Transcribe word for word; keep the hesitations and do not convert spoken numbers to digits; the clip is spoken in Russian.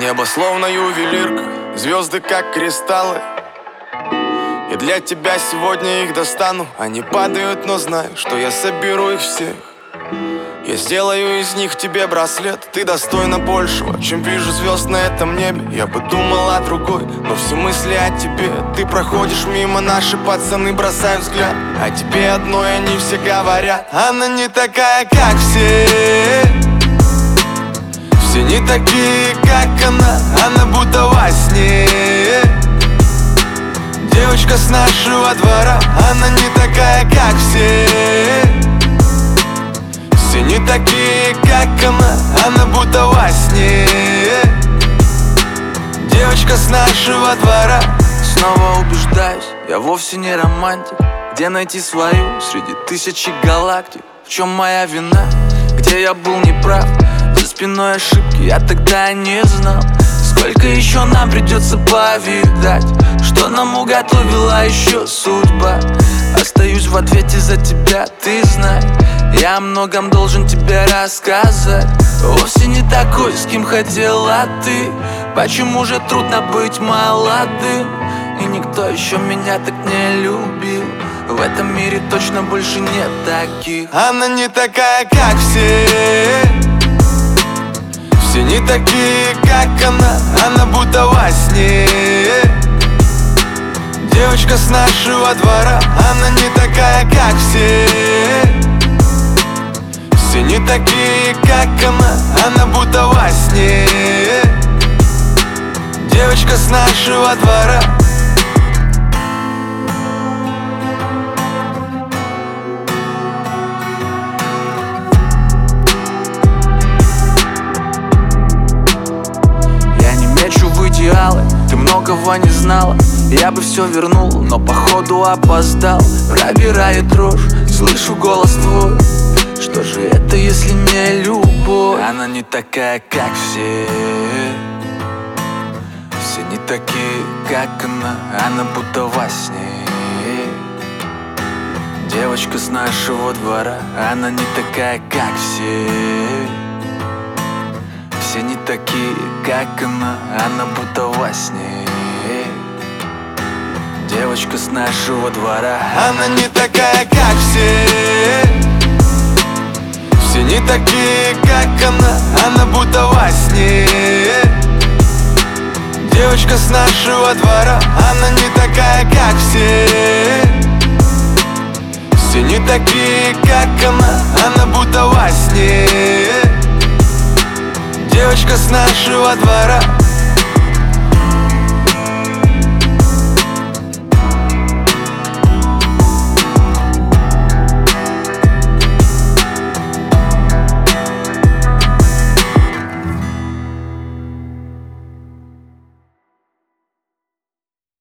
Небо словно ювелирка, звезды как кристаллы. И для тебя сегодня их достану. Они падают, но знай, что я соберу их всех. Я сделаю из них тебе браслет. Ты достойна большего, чем вижу звезд на этом небе. Я бы думал о другой, но все мысли о тебе. Ты проходишь мимо, наши пацаны бросают взгляд. О тебе одной они все говорят: она не такая, как все. Все не такие, как она, она будто во сне. Девочка с нашего двора, она не такая, как все. Все не такие, как она, она будто во сне. Девочка с нашего двора. Снова убеждаюсь, я вовсе не романтик. Где найти свою среди тысячи галактик? В чем моя вина? Где я был неправ? За спиной ошибки я тогда не знал. Сколько еще нам придется повидать, что нам уготовила еще судьба. Остаюсь в ответе за тебя, ты знай. Я о многом должен тебе рассказать. Вовсе не такой, с кем хотела ты. Почему же трудно быть молодым? И никто еще меня так не любил. В этом мире точно больше нет таких. Она не такая, как все. Все не такие, как она, она будто во сне. Девочка с нашего двора, она не такая, как все. Все не такие, как она, она будто во сне. Девочка с нашего двора. Идеалы, ты многого не знала. Я бы все вернул, но походу опоздал. Пробирает дрожь, слышу голос твой. Что же это, если не любовь? Она не такая, как все. Все не такие, как она, она будто во сне. Девочка с нашего двора, она не такая, как все. Все не такие, как она, она будто во сне. Девочка с нашего двора, она не такая, как все. Все не такие, как она, она будто во сне. Девочка с нашего двора, она не такая, как все. Все не такие, как она, она будто во сне. Девочка с нашего двора.